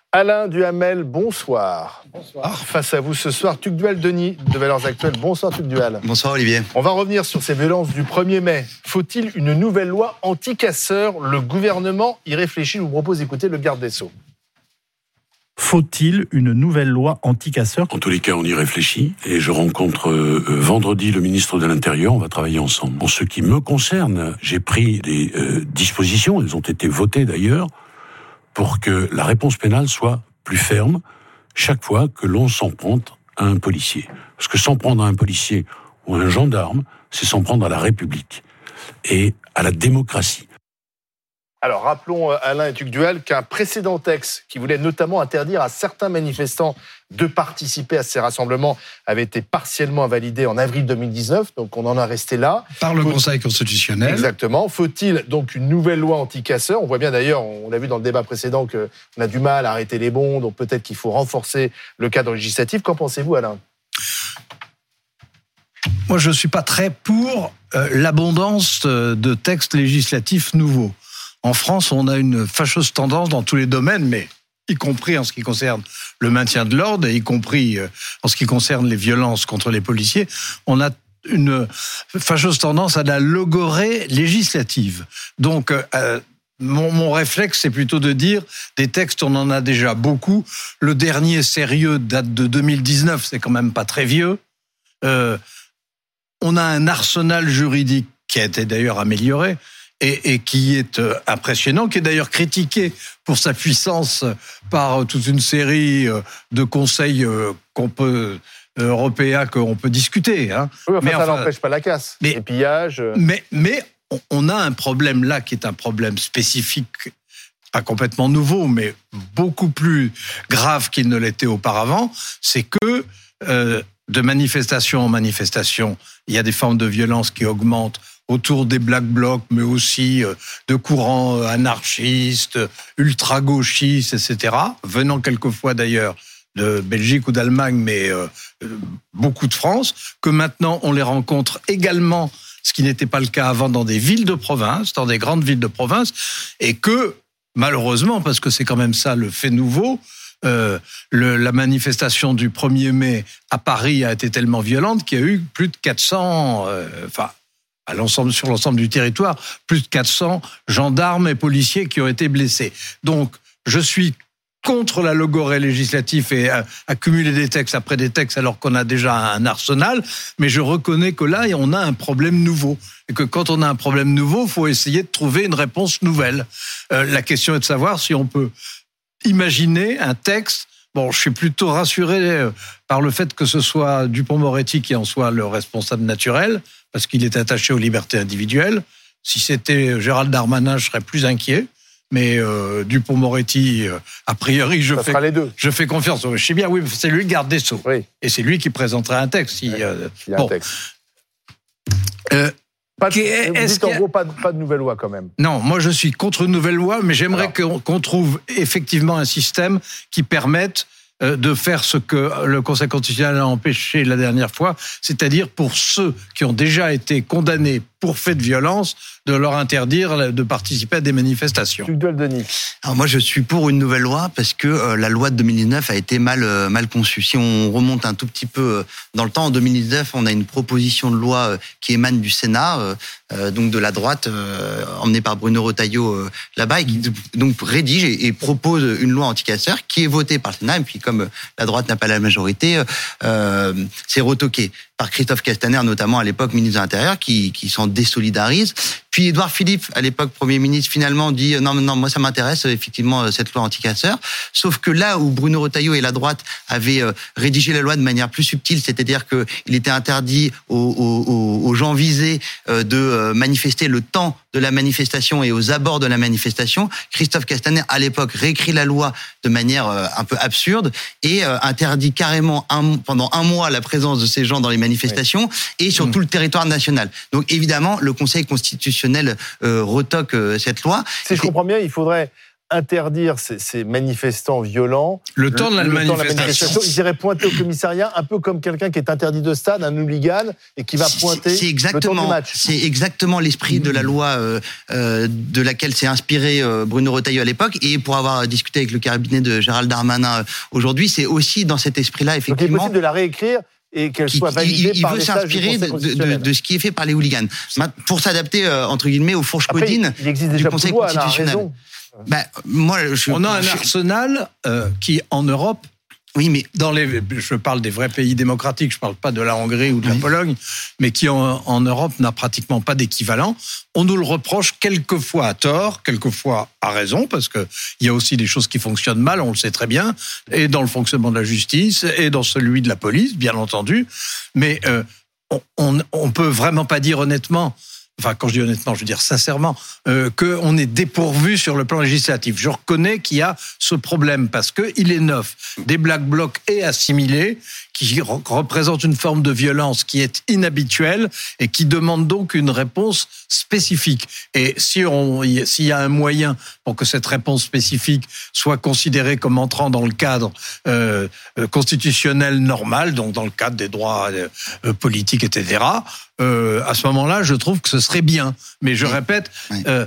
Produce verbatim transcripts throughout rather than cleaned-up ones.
Alain Duhamel, bonsoir. Bonsoir. Face à vous ce soir, Tugdual Denis de Valeurs Actuelles. Bonsoir Tugdual. Bonsoir Olivier. On va revenir sur ces violences du premier mai. Faut-il une nouvelle loi anti-casseurs ? Le gouvernement y réfléchit. Je vous propose d'écouter le garde des Sceaux. Faut-il une nouvelle loi anti-casseurs ? En tous les cas, on y réfléchit et je rencontre euh, vendredi le ministre de l'Intérieur, on va travailler ensemble. En ce qui me concerne, j'ai pris des euh, dispositions, elles ont été votées d'ailleurs, pour que la réponse pénale soit plus ferme chaque fois que l'on s'en prend à un policier. Parce que s'en prendre à un policier ou à un gendarme, c'est s'en prendre à la République et à la démocratie. Alors, rappelons, Alain et Tugdual, qu'un précédent texte qui voulait notamment interdire à certains manifestants de participer à ces rassemblements avait été partiellement invalidé en avril deux mille dix-neuf, donc on en a resté là. Par le Faut... Conseil constitutionnel. Exactement. Faut-il donc une nouvelle loi anti-casseurs ? On voit bien d'ailleurs, on l'a vu dans le débat précédent, qu'on a du mal à arrêter les bons, donc peut-être qu'il faut renforcer le cadre législatif. Qu'en pensez-vous, Alain ? Moi, je ne suis pas très pour euh, l'abondance de textes législatifs nouveaux. En France, on a une fâcheuse tendance dans tous les domaines, mais y compris en ce qui concerne le maintien de l'ordre, et y compris en ce qui concerne les violences contre les policiers, on a une fâcheuse tendance à la logorrhée législative. Donc, euh, mon, mon réflexe, c'est plutôt de dire, des textes, on en a déjà beaucoup. Le dernier sérieux date de deux mille dix-neuf, c'est quand même pas très vieux. Euh, on a un arsenal juridique qui a été d'ailleurs amélioré, Et, et qui est impressionnant, qui est d'ailleurs critiqué pour sa puissance par toute une série de conseils qu'on peut, européens qu'on peut discuter. Hein. Oui, enfin, mais ça enfin, n'empêche pas la casse, mais, les pillages. Mais, mais on a un problème là qui est un problème spécifique, pas complètement nouveau, mais beaucoup plus grave qu'il ne l'était auparavant, c'est que euh, de manifestation en manifestation, il y a des formes de violence qui augmentent autour des Black Blocs, mais aussi de courants anarchistes, ultra-gauchistes, et cetera, venant quelquefois d'ailleurs de Belgique ou d'Allemagne, mais euh, beaucoup de France, que maintenant on les rencontre également, ce qui n'était pas le cas avant, dans des villes de province, dans des grandes villes de province, et que, malheureusement, parce que c'est quand même ça le fait nouveau, euh, le, la manifestation du premier mai à Paris a été tellement violente qu'il y a eu plus de quatre cents... Euh, enfin, à l'ensemble, sur l'ensemble du territoire, plus de quatre cents gendarmes et policiers qui ont été blessés. Donc, je suis contre la logorrhée législative et euh, accumuler des textes après des textes alors qu'on a déjà un arsenal, mais je reconnais que là, on a un problème nouveau. Et que quand on a un problème nouveau, il faut essayer de trouver une réponse nouvelle. Euh, la question est de savoir si on peut imaginer un texte. Bon, je suis plutôt rassuré par le fait que ce soit Dupond-Moretti qui en soit le responsable naturel, parce qu'il est attaché aux libertés individuelles. Si c'était Gérald Darmanin, je serais plus inquiet. Mais euh, Dupond-Moretti, euh, a priori, je Ça fais, sera les deux. je fais confiance. Je sais bien, oui, c'est lui le garde des Sceaux. Oui. Et c'est lui qui présentera un texte. Si, oui, euh, il y a bon. un texte. Euh, Pas de, Est-ce vous dites en qu'il y a... gros pas de, pas de nouvelle loi quand même. Non, moi je suis contre une nouvelle loi, mais j'aimerais Alors. qu'on, qu'on trouve effectivement un système qui permette de faire ce que le Conseil constitutionnel a empêché la dernière fois, c'est-à-dire pour ceux qui ont déjà été condamnés pour faits de violence, de leur interdire de participer à des manifestations. Tugdual Denis. Alors moi, je suis pour une nouvelle loi parce que euh, la loi de deux mille dix-neuf a été mal euh, mal conçue. Si on remonte un tout petit peu euh, dans le temps, en deux mille dix-neuf, on a une proposition de loi euh, qui émane du Sénat, euh, euh, donc de la droite, euh, emmenée par Bruno Retailleau euh, là-bas, et qui donc rédige et, et propose une loi anti-casseurs qui est votée par le Sénat. Et puis comme la droite n'a pas la majorité, euh, c'est retoqué par Christophe Castaner, notamment à l'époque ministre de l'Intérieur, qui, qui s'en désolidarise. Puis Édouard Philippe, à l'époque Premier ministre, finalement dit non, non, moi ça m'intéresse effectivement cette loi anti-casseurs. Sauf que là où Bruno Retailleau et la droite avaient rédigé la loi de manière plus subtile, c'est-à-dire que il était interdit aux, aux, aux gens visés de manifester le temps de la manifestation et aux abords de la manifestation, Christophe Castaner à l'époque réécrit la loi de manière un peu absurde et interdit carrément un, pendant un mois la présence de ces gens dans les manifestations oui. et sur mmh. tout le territoire national. Donc évidemment, le Conseil constitutionnel euh, retoque euh, cette loi. Si je comprends bien, il faudrait interdire ces, ces manifestants violents. Le temps de la, le, le manifestation. Temps de la manifestation. Ils iraient pointer au commissariat, un peu comme quelqu'un qui est interdit de stade, un hooligan, et qui va pointer c'est le temps du match. C'est exactement l'esprit de la loi euh, euh, de laquelle s'est inspiré euh, Bruno Retailleau à l'époque. Et pour avoir discuté avec le cabinet de Gérald Darmanin euh, aujourd'hui, c'est aussi dans cet esprit-là, effectivement. Donc il est possible de la réécrire et qu'elle soit validée il, il par veut les sages du s'inspirer Conseil de, constitutionnel. de, de ce qui est fait par les hooligans pour s'adapter euh, entre guillemets aux fourches Après, codines il existe déjà du Conseil pour toi, constitutionnel. raison. Bah, moi, je, On a un je, arsenal euh, qui, en Europe, oui, mais dans les, je parle des vrais pays démocratiques, je parle pas de la Hongrie ou de la oui. Pologne, mais qui en, en Europe n'a pratiquement pas d'équivalent. On nous le reproche quelquefois à tort, quelquefois à raison, parce que il y a aussi des choses qui fonctionnent mal, on le sait très bien, et dans le fonctionnement de la justice, et dans celui de la police, bien entendu. Mais euh, on, on, on peut vraiment pas dire honnêtement. Enfin, quand je dis honnêtement, je veux dire sincèrement, euh, qu'on est dépourvu sur le plan législatif. Je reconnais qu'il y a ce problème parce qu'il est neuf. Des Black Blocs et assimilés qui re- représentent une forme de violence qui est inhabituelle et qui demande donc une réponse spécifique. Et si on, s'il y a un moyen pour que cette réponse spécifique soit considérée comme entrant dans le cadre euh, constitutionnel normal, donc dans le cadre des droits euh, politiques, et cetera, euh, à ce moment-là, je trouve que ce serait bien. Mais je répète... Oui. Euh,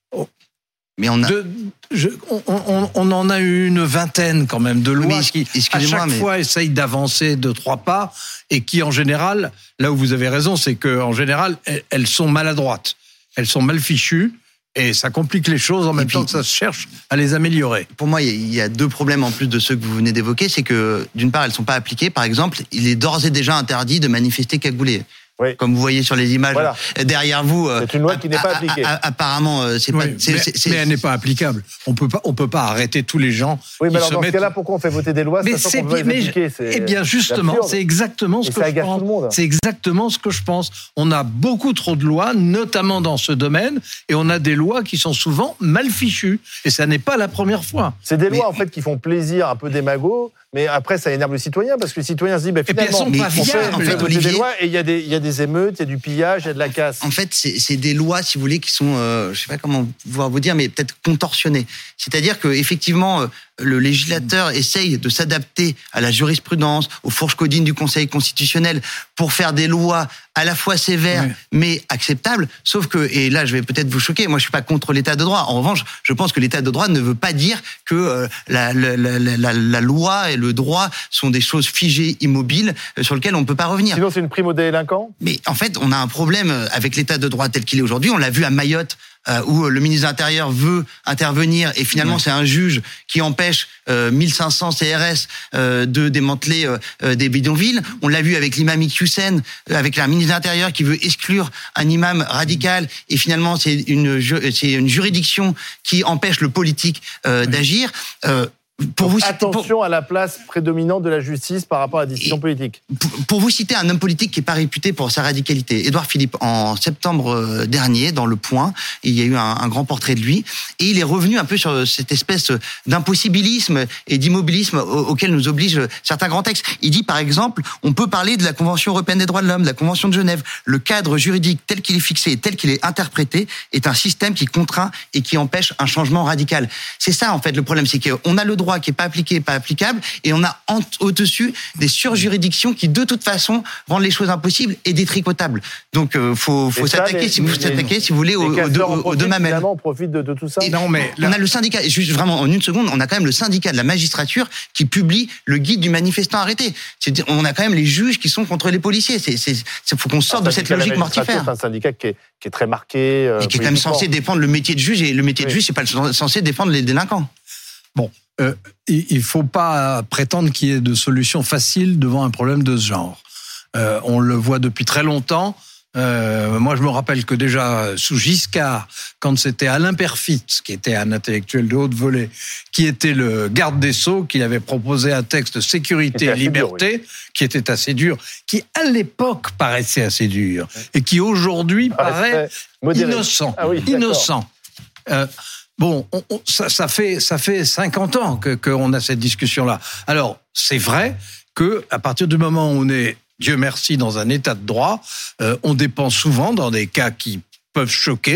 Mais on, a... de, je, on, on, on en a eu une vingtaine quand même de lois mais, qui, à chaque mais... fois, essayent d'avancer de trois pas et qui, en général, là où vous avez raison, c'est qu'en général, elles, elles sont maladroites, elles sont mal fichues et ça complique les choses en même puis, temps que ça se cherche à les améliorer. Pour moi, il y a deux problèmes en plus de ceux que vous venez d'évoquer. C'est que, d'une part, elles ne sont pas appliquées. Par exemple, il est d'ores et déjà interdit de manifester cagoulé. Oui. Comme vous voyez sur les images voilà. derrière vous. C'est une loi qui n'est pas appliquée. A, a, apparemment, c'est oui, pas. C'est, mais, c'est, c'est, mais elle n'est pas applicable. On peut pas, on peut pas arrêter tous les gens. Oui, mais qui alors se dans mettent... ce cas-là, pourquoi on fait voter des lois mais sachant c'est qu'on veut les mais appliquer c'est Eh bien, justement, c'est exactement ce Et que ça je pense. Tout le monde. C'est exactement ce que je pense. On a beaucoup trop de lois, notamment dans ce domaine, et on a des lois qui sont souvent mal fichues. Et ça n'est pas la première fois. C'est des lois mais... en fait qui font plaisir, un peu démagogues. Mais après, ça énerve le citoyen parce que le citoyen se dit, bah, finalement, mais on fait, viables, on fait voter des lois et il y a des, il y a des émeutes, il y a du pillage, il y a de la casse. En fait, c'est, c'est des lois, si vous voulez, qui sont, euh, je sais pas comment pouvoir vous dire, mais peut-être contorsionnées. C'est-à-dire que effectivement, euh, le législateur essaye de s'adapter à la jurisprudence, aux fourches codines du Conseil constitutionnel pour faire des lois à la fois sévères, oui. mais acceptables. Sauf que, et là, je vais peut-être vous choquer, moi, je suis pas contre l'état de droit. En revanche, je pense que l'état de droit ne veut pas dire que euh, la, la, la, la, la loi et le droit sont des choses figées, immobiles, euh, sur lesquelles on peut pas revenir. Sinon, c'est une prime aux délinquants. Mais en fait, on a un problème avec l'état de droit tel qu'il est aujourd'hui. On l'a vu à Mayotte, Euh, où le ministre de l'Intérieur veut intervenir et finalement ouais. c'est un juge qui empêche euh, mille cinq cents C R S euh, de démanteler euh, des bidonvilles. On l'a vu avec l'imam Iqiyoussen, euh, avec la ministre de l'Intérieur qui veut exclure un imam radical et finalement c'est une, c'est une juridiction qui empêche le politique euh, d'agir. Euh, Pour Donc, vous, attention pour, à la place prédominante de la justice par rapport à la décision politique. Pour, pour vous citer un homme politique qui n'est pas réputé pour sa radicalité, Édouard Philippe, en septembre dernier, dans Le Point, il y a eu un, un grand portrait de lui, et il est revenu un peu sur cette espèce d'impossibilisme et d'immobilisme auquel nous obligent certains grands textes. Il dit par exemple, on peut parler de la Convention européenne des droits de l'homme, de la Convention de Genève. Le cadre juridique tel qu'il est fixé et tel qu'il est interprété est un système qui contraint et qui empêche un changement radical. C'est ça en fait le problème, c'est qu'on a le droit qui est pas appliqué, pas applicable, et on a au-dessus des surjuridictions qui, de toute façon, rendent les choses impossibles et détricotables. Donc, euh, faut, faut ça, s'attaquer, les, si, vous, les, s'attaquer, si vous voulez, aux, aux deux, aux deux mamelles. On profite de, de tout ça. Et non, mais là... on a le syndicat, juste vraiment en une seconde, on a quand même le syndicat de la magistrature qui publie le guide du manifestant arrêté. C'est-à-dire, on a quand même les juges qui sont contre les policiers. C'est, c'est, c'est faut qu'on sorte de cette logique mortifère. C'est un syndicat qui est, qui est très marqué. Euh, et qui est quand même censé défendre le métier de juge, et le métier oui. de juge, c'est pas censé défendre les délinquants. Bon, euh, il ne faut pas prétendre qu'il y ait de solutions faciles devant un problème de ce genre. Euh, on le voit depuis très longtemps. Euh, moi, je me rappelle que déjà, sous Giscard, quand c'était Alain Perfit, qui était un intellectuel de haute volée, qui était le garde des Sceaux, qui avait proposé un texte de sécurité et liberté, dur, oui. qui était assez dur, qui à l'époque paraissait assez dur, et qui aujourd'hui ah, paraît innocent. Ah oui, innocent. Euh, Bon, on, on, ça, ça fait ça fait cinquante ans que qu'on a cette discussion-là. Alors, c'est vrai que à partir du moment où on est, Dieu merci, dans un état de droit, euh, on dépend souvent dans des cas qui peuvent choquer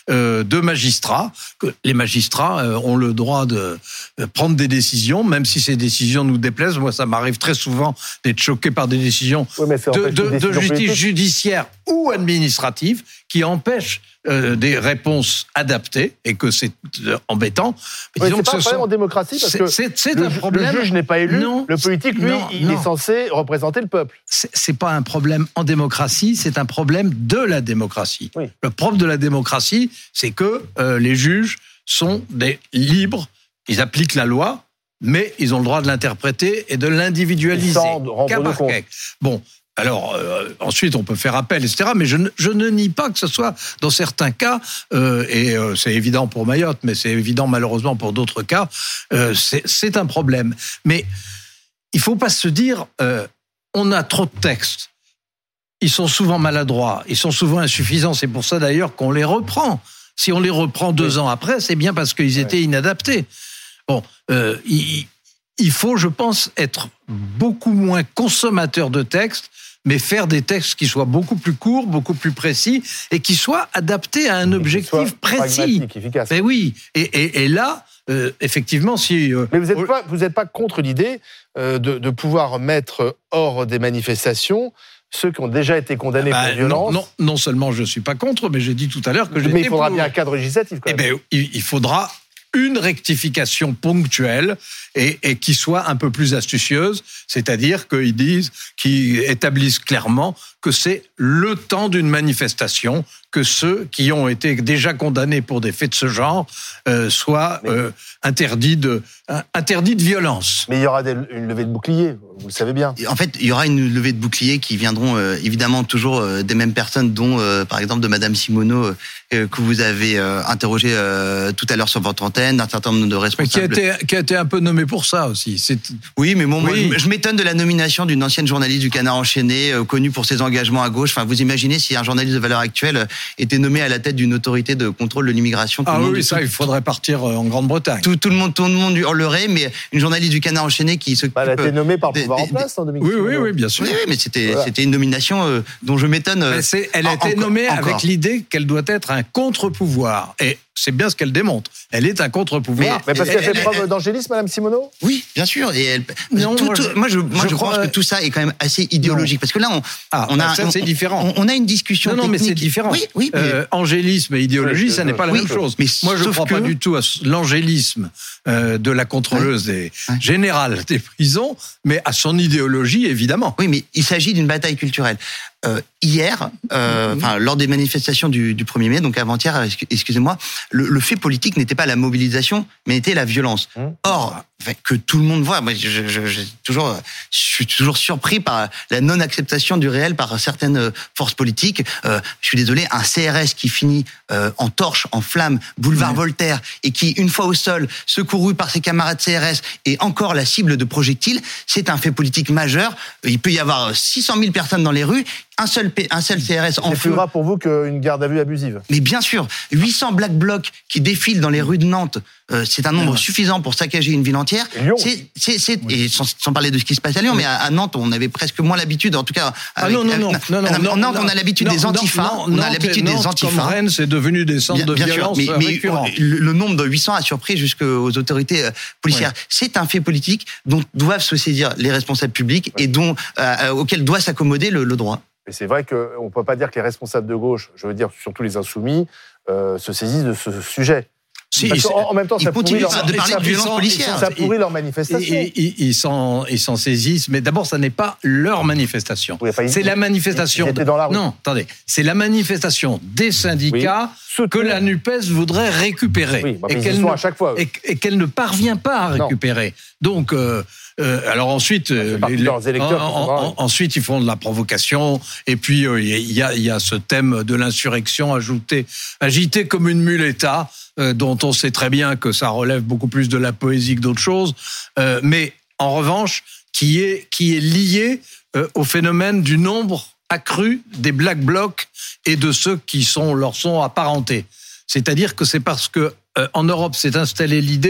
euh, de magistrats. Que les magistrats euh, ont le droit de euh, prendre des décisions, même si ces décisions nous déplaisent. Moi, ça m'arrive très souvent d'être choqué par des décisions oui, mais de, de, de justice politique. judiciaire ou administrative qui empêchent euh, des réponses adaptées et que c'est euh, embêtant. Mais oui, c'est pas un problème en démocratie parce que c'est, c'est le, un problème. le juge n'est pas élu, non, le politique, lui, non, il non. est censé représenter le peuple. C'est, c'est pas un problème en démocratie, c'est un problème de la démocratie. Oui. Le propre de la démocratie, c'est que euh, les juges sont des libres, ils appliquent la loi, mais ils ont le droit de l'interpréter et de l'individualiser. Sans rendre Cas de par compte. cas. Bon. Alors, euh, ensuite, on peut faire appel, et cetera. Mais je ne, je ne nie pas que ce soit, dans certains cas, euh, et euh, c'est évident pour Mayotte, mais c'est évident malheureusement pour d'autres cas, euh, c'est, c'est un problème. Mais il ne faut pas se dire, euh, on a trop de textes. Ils sont souvent maladroits, ils sont souvent insuffisants. C'est pour ça d'ailleurs qu'on les reprend. Si on les reprend deux oui. ans après, c'est bien parce qu'ils étaient oui. inadaptés. Bon, euh, il, il faut, je pense, être beaucoup moins consommateur de textes, mais faire des textes qui soient beaucoup plus courts, beaucoup plus précis, et qui soient adaptés à un et objectif précis. Efficace. Mais oui, et, et, et là, euh, effectivement, si... Euh, mais vous n'êtes pas, vous n'êtes pas contre l'idée euh, de, de pouvoir mettre hors des manifestations ceux qui ont déjà été condamnés bah, pour violence. Non, non, non seulement je ne suis pas contre, mais j'ai dit tout à l'heure que j'étais Mais il faudra pour. bien un cadre législatif, quand même. Eh bien, il, il faudra une rectification ponctuelle et, et qui soit un peu plus astucieuse, c'est-à-dire qu'ils disent, qu'ils établissent clairement que c'est le temps d'une manifestation, que ceux qui ont été déjà condamnés pour des faits de ce genre euh, soient euh, interdits de euh, interdits de violence. Mais il y aura des, une levée de bouclier, vous le savez bien. En fait, il y aura une levée de bouclier qui viendront euh, évidemment toujours euh, des mêmes personnes, dont euh, par exemple de Madame Simoneau euh, que vous avez euh, interrogé euh, tout à l'heure sur votre antenne, d'un certain nombre de responsables. Mais qui a été, qui a été un peu nommé pour ça aussi. C'est... Oui, mais bon, oui. moi, je, je m'étonne de la nomination d'une ancienne journaliste du Canard enchaîné, euh, connue pour ses engagements à gauche. Enfin, vous imaginez si un journaliste de valeur actuelle était nommé à la tête d'une autorité de contrôle de l'immigration. Ah oui, ça, tout, il faudrait partir en Grande-Bretagne. Tout, tout le monde, tout le monde hurlerait, mais une journaliste du Canard enchaîné qui s'occupe. Bah, elle a été nommée par le pouvoir des, en place, en deux mille dix. Oui, oui, oui, bien sûr. Oui, oui, mais c'était, voilà. c'était une nomination euh, dont je m'étonne. Euh, c'est, elle a en, été nommée encore. Avec l'idée qu'elle doit être un contre-pouvoir. Et c'est bien ce qu'elle démontre. Elle est un contre-pouvoir. Mais, mais parce qu'elle fait preuve d'angélisme, Madame Simoneau. Oui, bien sûr. Et elle. Non, tout, moi, tout, je, moi, je, moi, je, je pense crois... que tout ça est quand même assez idéologique, non. parce que là, on, ah, on a, ça, c'est on, différent. On, on a une discussion. Non, non, technique. mais c'est différent. Oui, oui. Mais... Euh, angélisme et idéologie, oui, ça n'est pas la oui, même chose. Mais moi, je ne crois que... pas du tout à l'angélisme euh, de la contrôleuse ouais. des ouais. générale des prisons, mais à son idéologie, évidemment. Oui, mais il s'agit d'une bataille culturelle. Euh, hier, euh, enfin, lors des manifestations du, du premier mai, donc avant-hier, excusez-moi, le, le fait politique n'était pas la mobilisation, mais était la violence. Or, enfin, que tout le monde voit, moi, je, je, je, je, toujours, je suis toujours surpris par la non-acceptation du réel par certaines forces politiques. Euh, je suis désolé, un C R S qui finit euh, en torche, en flamme, boulevard mmh. Voltaire, et qui, une fois au sol, secouru par ses camarades C R S, est encore la cible de projectiles, c'est un fait politique majeur. Il peut y avoir six cent mille personnes dans les rues, un seul, un seul C R S en feu. C'est plus grave pour vous qu'une garde à vue abusive. Mais bien sûr, huit cents Black Blocs qui défilent dans les rues de Nantes, euh, c'est un nombre ouais. suffisant pour saccager une ville entière. Lyon. C'est, c'est, c'est, oui. Et sans, sans parler de ce qui se passe à Lyon, oui. mais à, à Nantes, on avait presque moins l'habitude, en tout cas. Avec, ah non, non, non. avec, non, non, non Nantes, non, on a l'habitude non, des antifas. Non, on Nantes, a l'habitude Nantes, des antifas. Comme Rennes, c'est devenu des centres bien, de bien violence sûr, mais, récurrents. Mais le, le nombre de huit cents a surpris jusqu'aux autorités policières. Ouais. C'est un fait politique dont doivent se saisir les responsables publics ouais. et dont, euh, auquel doit s'accommoder le, le droit. Et c'est vrai qu'on ne peut pas dire que les responsables de gauche, je veux dire surtout les insoumis, euh, se saisissent de ce sujet. Si, Parce en, en même temps, ça pourrit leur, de parler de violence policière. Ça pourrit leur manifestation. Ils, ils, ils, s'en, ils s'en saisissent, mais d'abord, ça n'est pas leur manifestation. Oui, enfin, c'est ils, la manifestation. Ils étaient dans la rue. Non, attendez, c'est la manifestation des syndicats oui. que la NUPES voudrait récupérer oui, bah, et, qu'elle ne, à chaque fois, et, et qu'elle ne parvient pas à récupérer. Non. Donc. Euh, Euh, alors ensuite, bah, les, les, électeurs en, en, ensuite ils font de la provocation et puis il euh, y, a, y a ce thème de l'insurrection ajouté, agité comme une muleta, euh, dont on sait très bien que ça relève beaucoup plus de la poésie que d'autres choses, euh, mais en revanche qui est qui est lié euh, au phénomène du nombre accru des Black Blocs et de ceux qui sont leur sont apparentés. C'est-à-dire que c'est parce que euh, en Europe s'est installée l'idée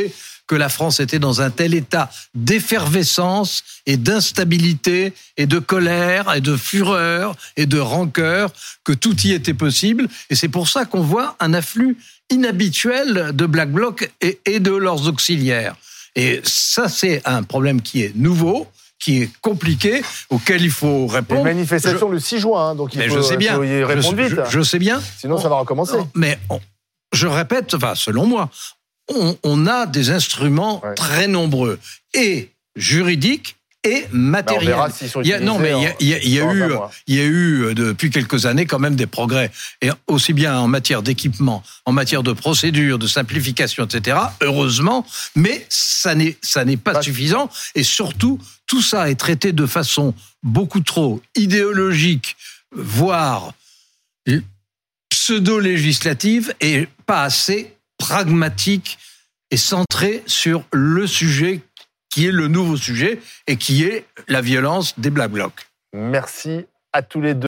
que la France était dans un tel état d'effervescence et d'instabilité et de colère et de fureur et de rancœur que tout y était possible. Et c'est pour ça qu'on voit un afflux inhabituel de Black Bloc et, et de leurs auxiliaires. Et ça, c'est un problème qui est nouveau, qui est compliqué, auquel il faut répondre. Une manifestation je... le six juin, hein, donc il mais faut, je sais bien, faut y répondre je, vite. Je, je sais bien. Sinon, on, ça va recommencer. Non, mais on, je répète, enfin, selon moi, on, on a des instruments ouais. très nombreux, et juridiques, et matériels. Ben on verra s'ils sont il y a, non, mais il y a, il y a, il y a eu, il y a eu depuis quelques années quand même des progrès, et aussi bien en matière d'équipement, en matière de procédure, de simplification, et cetera. Heureusement, mais ça n'est, ça n'est pas, pas suffisant, et surtout, tout ça est traité de façon beaucoup trop idéologique, voire pseudo-législative, et pas assez pragmatique et centré sur le sujet qui est le nouveau sujet et qui est la violence des Black Blocs. Merci à tous les deux.